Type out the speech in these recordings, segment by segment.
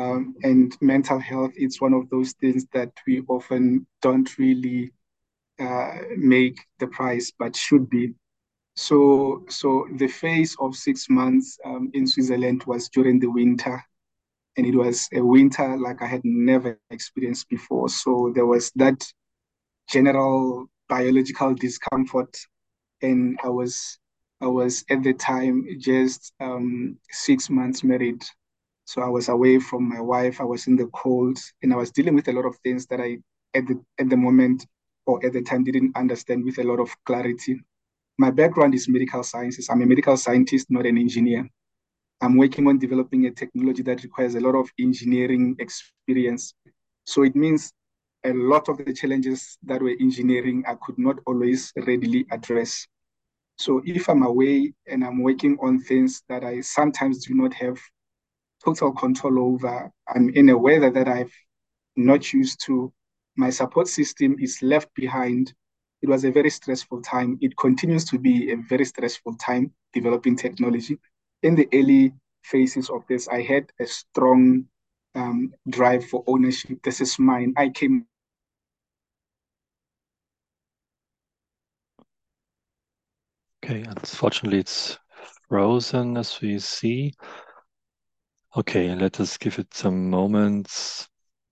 And mental health, it's one of those things that we often don't really make the price, but should be. So the phase of 6 months in Switzerland was during the winter, and it was a winter like I had never experienced before. So there was that general biological discomfort, and I was at the time just 6 months married. So I was away from my wife. I was in the cold, and I was dealing with a lot of things that I at the moment or at the time didn't understand with a lot of clarity. My background is medical sciences. I'm a medical scientist, not an engineer. I'm working on developing a technology that requires a lot of engineering experience. So it means a lot of the challenges that were engineering, I could not always readily address. So if I'm away and I'm working on things that I sometimes do not have total control over, I'm in a weather that I've not used to, my support system is left behind. It was a very stressful time. It continues to be a very stressful time developing technology. In the early phases of this, I had a strong drive for ownership. This is mine. I came. Okay, unfortunately, it's frozen as we see. Okay, let us give it some moments.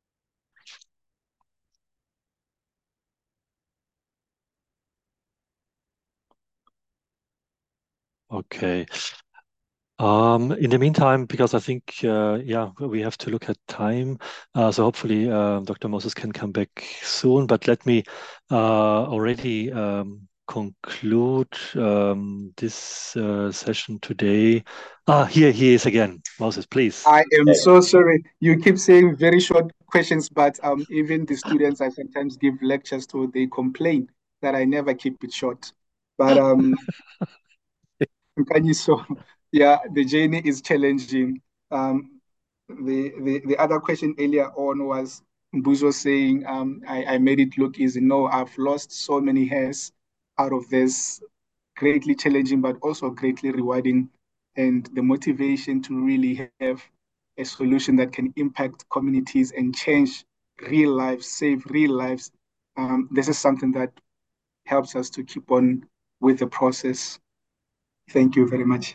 Okay. In the meantime, because I think, yeah, we have to look at time. So hopefully, Dr. Moses can come back soon. But let me already conclude this session today. Here he is again. Moses, please. I am so sorry. You keep saying very short questions, but even the students I sometimes give lectures to, they complain that I never keep it short. But Mkanyi, so yeah, the journey is challenging. The other question earlier on was Mbuzo saying, I made it look easy. No, I've lost so many hairs out of this, greatly challenging, but also greatly rewarding. And the motivation to really have a solution that can impact communities and change real lives, save real lives. This is something that helps us to keep on with the process. Thank you very much.